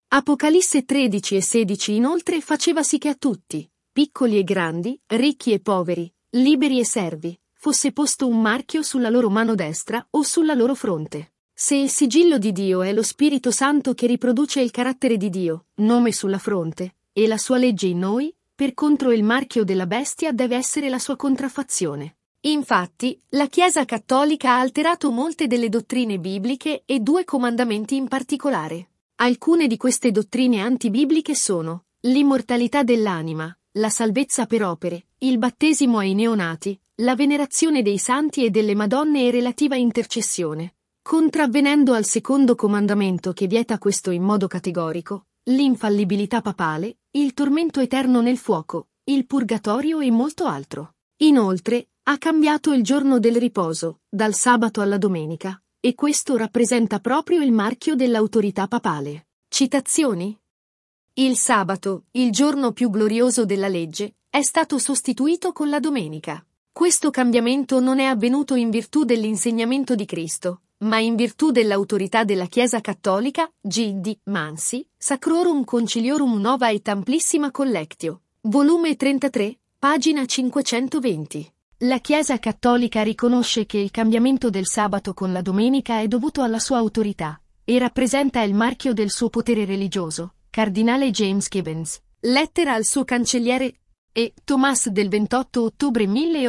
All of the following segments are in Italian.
Apocalisse 13 e 16 inoltre faceva sì che a tutti, piccoli e grandi, ricchi e poveri, liberi e servi, fosse posto un marchio sulla loro mano destra o sulla loro fronte. Se il sigillo di Dio è lo Spirito Santo che riproduce il carattere di Dio, nome sulla fronte, e la sua legge in noi, per contro il marchio della bestia deve essere la sua contraffazione. Infatti, la Chiesa Cattolica ha alterato molte delle dottrine bibliche e 2 comandamenti in particolare. Alcune di queste dottrine antibibliche sono l'immortalità dell'anima, la salvezza per opere, il battesimo ai neonati, la venerazione dei santi e delle Madonne e relativa intercessione. Contravvenendo al secondo comandamento che vieta questo in modo categorico, l'infallibilità papale, il tormento eterno nel fuoco, il purgatorio e molto altro. Inoltre, ha cambiato il giorno del riposo, dal sabato alla domenica, e questo rappresenta proprio il marchio dell'autorità papale. Citazioni? Il sabato, il giorno più glorioso della legge, è stato sostituito con la domenica. Questo cambiamento non è avvenuto in virtù dell'insegnamento di Cristo, ma in virtù dell'autorità della Chiesa Cattolica, G.D. Mansi, Sacrorum Conciliorum Nova et Amplissima Collectio, volume 33, pagina 520. La Chiesa Cattolica riconosce che il cambiamento del sabato con la domenica è dovuto alla sua autorità, e rappresenta il marchio del suo potere religioso. Cardinale James Gibbons, lettera al suo cancelliere e Thomas del 28 ottobre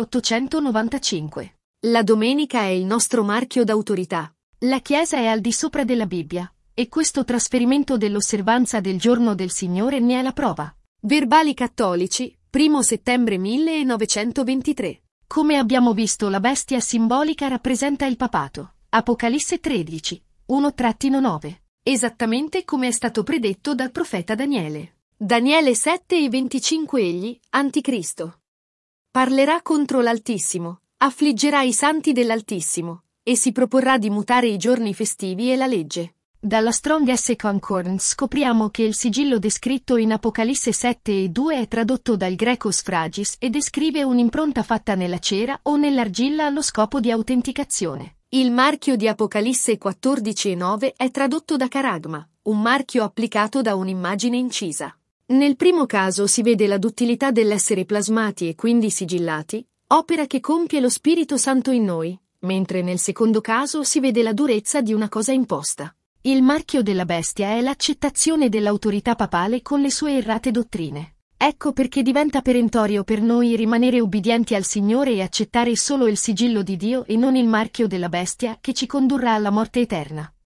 1895. La domenica è il nostro marchio d'autorità. La Chiesa è al di sopra della Bibbia, e questo trasferimento dell'osservanza del giorno del Signore ne è la prova. Verbali cattolici, 1 settembre 1923. Come abbiamo visto, la bestia simbolica rappresenta il papato. Apocalisse 13, 1-9. Esattamente come è stato predetto dal profeta Daniele. Daniele 7 e 25. Egli, Anticristo, parlerà contro l'Altissimo, affliggerà i santi dell'Altissimo, e si proporrà di mutare i giorni festivi e la legge. Dalla Strong S. Concordance scopriamo che il sigillo descritto in Apocalisse 7 e 2 è tradotto dal greco sfragis e descrive un'impronta fatta nella cera o nell'argilla allo scopo di autenticazione. Il marchio di Apocalisse 14 e 9 è tradotto da caragma, un marchio applicato da un'immagine incisa. Nel primo caso si vede la duttilità dell'essere plasmati e quindi sigillati, opera che compie lo Spirito Santo in noi, mentre nel secondo caso si vede la durezza di una cosa imposta. Il marchio della bestia è l'accettazione dell'autorità papale con le sue errate dottrine. Ecco perché diventa perentorio per noi rimanere ubbidienti al Signore e accettare solo il sigillo di Dio e non il marchio della bestia che ci condurrà alla morte eterna.